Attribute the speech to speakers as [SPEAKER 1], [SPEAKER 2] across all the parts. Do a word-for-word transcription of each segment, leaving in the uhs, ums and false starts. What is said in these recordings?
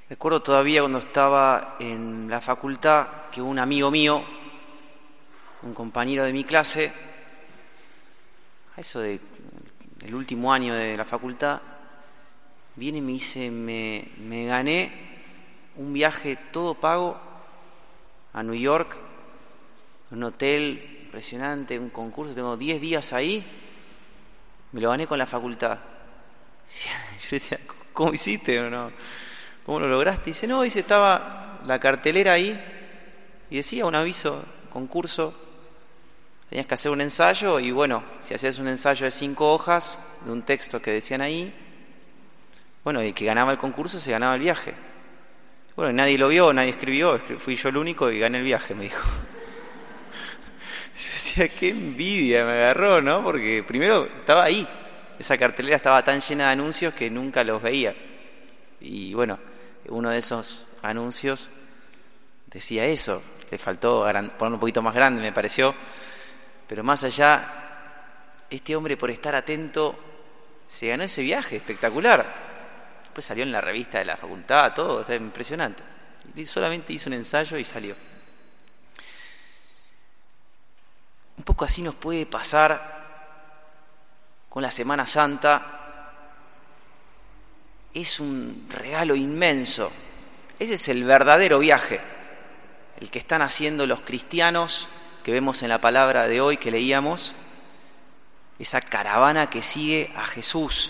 [SPEAKER 1] Recuerdo todavía cuando estaba en la facultad que un amigo mío, un compañero de mi clase, a eso de el último año de la facultad, viene y me dice, me, me gané un viaje todo pago a New York, un hotel impresionante, un concurso, tengo diez días ahí, me lo gané con la facultad. Yo decía, ¿cómo hiciste o no? ¿Cómo lo lograste? Y dice, no, dice, estaba la cartelera ahí y decía un aviso, concurso, tenías que hacer un ensayo y bueno, si hacías un ensayo de cinco hojas de un texto que decían ahí, bueno, y que ganaba el concurso se ganaba el viaje. Bueno, y nadie lo vio, nadie escribió, fui yo el único y gané el viaje, me dijo. Yo decía, qué envidia me agarró, ¿no? Porque primero estaba ahí, esa cartelera estaba tan llena de anuncios que nunca los veía. Y bueno, uno de esos anuncios decía eso, le faltó ponerlo un poquito más grande, me pareció, pero más allá, este hombre por estar atento se ganó ese viaje espectacular. Después salió en la revista de la facultad, todo, está impresionante. Y solamente hizo un ensayo y salió. Un poco así nos puede pasar con la Semana Santa. Es un regalo inmenso. Ese es el verdadero viaje, el que están haciendo los cristianos que vemos en la palabra de hoy que leíamos, esa caravana que sigue a Jesús.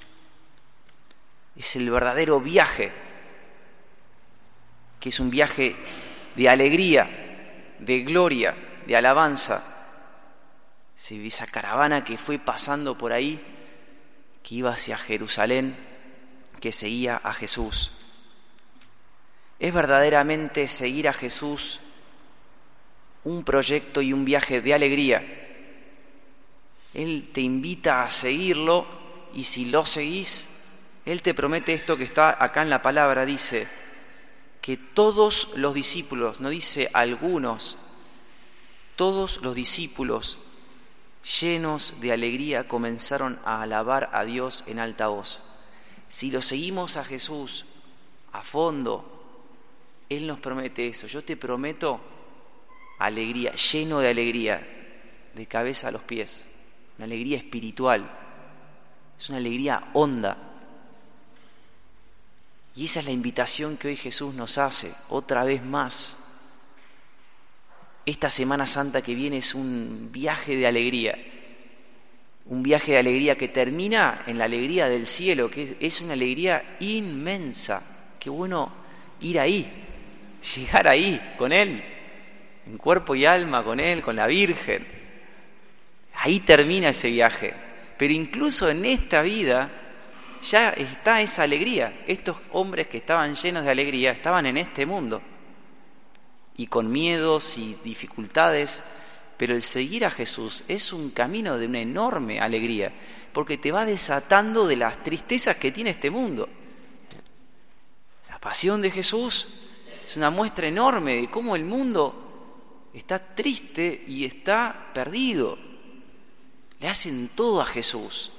[SPEAKER 1] Es el verdadero viaje, que es un viaje de alegría, de gloria, de alabanza. Esa caravana que fue pasando por ahí, que iba hacia Jerusalén, que seguía a Jesús. Es verdaderamente seguir a Jesús un proyecto y un viaje de alegría. Él te invita a seguirlo y si lo seguís, Él te promete esto que está acá en la palabra, dice que todos los discípulos, no dice algunos, todos los discípulos llenos de alegría comenzaron a alabar a Dios en alta voz. Si lo seguimos a Jesús a fondo, Él nos promete eso. Yo te prometo alegría, lleno de alegría, de cabeza a los pies. Una alegría espiritual. Es una alegría honda. Y esa es la invitación que hoy Jesús nos hace, otra vez más. Esta Semana Santa que viene es un viaje de alegría. Un viaje de alegría que termina en la alegría del cielo, que es una alegría inmensa. Qué bueno ir ahí, llegar ahí con Él, en cuerpo y alma con Él, con la Virgen. Ahí termina ese viaje. Pero incluso en esta vida ya está esa alegría. Estos hombres que estaban llenos de alegría estaban en este mundo y con miedos y dificultades. Pero el seguir a Jesús es un camino de una enorme alegría, porque te va desatando de las tristezas que tiene este mundo. La pasión de Jesús es una muestra enorme de cómo el mundo está triste y está perdido. Le hacen todo a Jesús.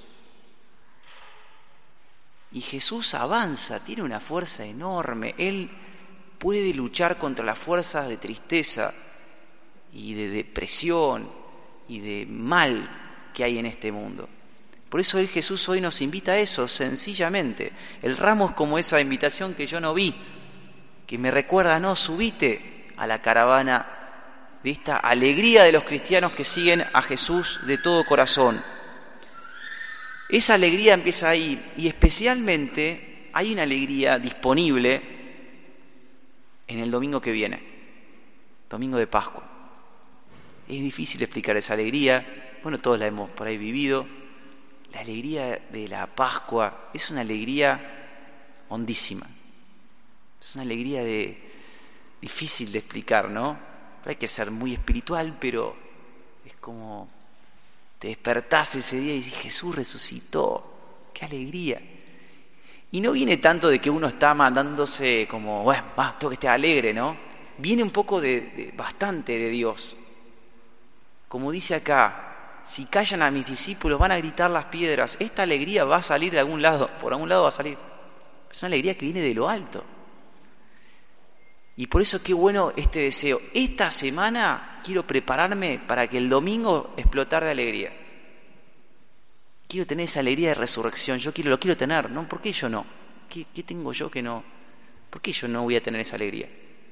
[SPEAKER 1] Y Jesús avanza, tiene una fuerza enorme. Él puede luchar contra las fuerzas de tristeza y de depresión y de mal que hay en este mundo. Por eso el Jesús hoy nos invita a eso, sencillamente. El ramo es como esa invitación que yo no vi, que me recuerda, no, subite a la caravana de esta alegría de los cristianos que siguen a Jesús de todo corazón. Esa alegría empieza ahí, y especialmente hay una alegría disponible en el domingo que viene, domingo de Pascua. Es difícil explicar esa alegría, bueno, todos la hemos por ahí vivido. La alegría de la Pascua es una alegría hondísima, es una alegría de, difícil de explicar, ¿no? Hay que ser muy espiritual, pero es como te despertás ese día y dices, Jesús resucitó, qué alegría. Y no viene tanto de que uno está mandándose como, bueno, va, tengo que estar alegre, ¿no? Viene un poco de, de bastante de Dios. Como dice acá, si callan a mis discípulos van a gritar las piedras. Esta alegría va a salir de algún lado, por algún lado va a salir. Es una alegría que viene de lo alto. Y por eso qué bueno este deseo. Esta semana quiero prepararme para que el domingo explotar de alegría. Quiero tener esa alegría de resurrección. Yo quiero, lo quiero tener, ¿no? ¿Por qué yo no? ¿Qué, qué tengo yo que no? ¿Por qué yo no voy a tener esa alegría?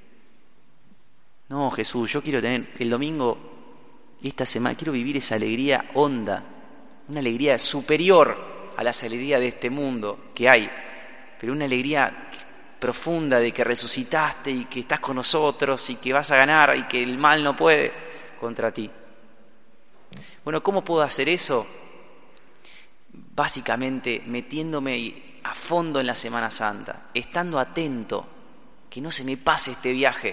[SPEAKER 1] No, Jesús, yo quiero tener el domingo, esta semana, quiero vivir esa alegría honda, una alegría superior a las alegrías de este mundo que hay, pero una alegría profunda de que resucitaste y que estás con nosotros y que vas a ganar y que el mal no puede contra ti. Bueno, ¿cómo puedo hacer eso? Básicamente metiéndome a fondo en la Semana Santa, estando atento, que no se me pase este viaje.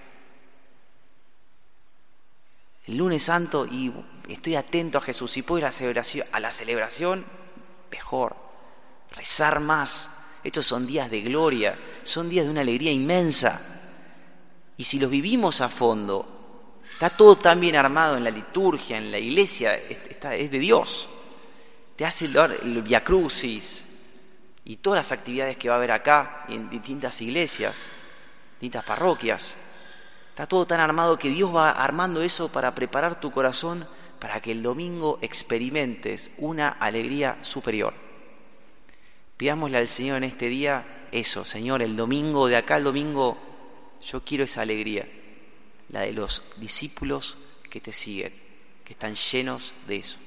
[SPEAKER 1] El lunes santo y estoy atento a Jesús. Si puedo ir a la celebración, a la celebración, mejor. Rezar más. Estos son días de gloria, son días de una alegría inmensa. Y si los vivimos a fondo, está todo tan bien armado en la liturgia, en la iglesia, está, es de Dios. Te hace el, el Via Crucis y todas las actividades que va a haber acá en distintas iglesias, distintas parroquias. Está todo tan armado que Dios va armando eso para preparar tu corazón para que el domingo experimentes una alegría superior. Pidámosle al Señor en este día eso, Señor, el domingo, de acá al domingo, yo quiero esa alegría, la de los discípulos que te siguen, que están llenos de eso.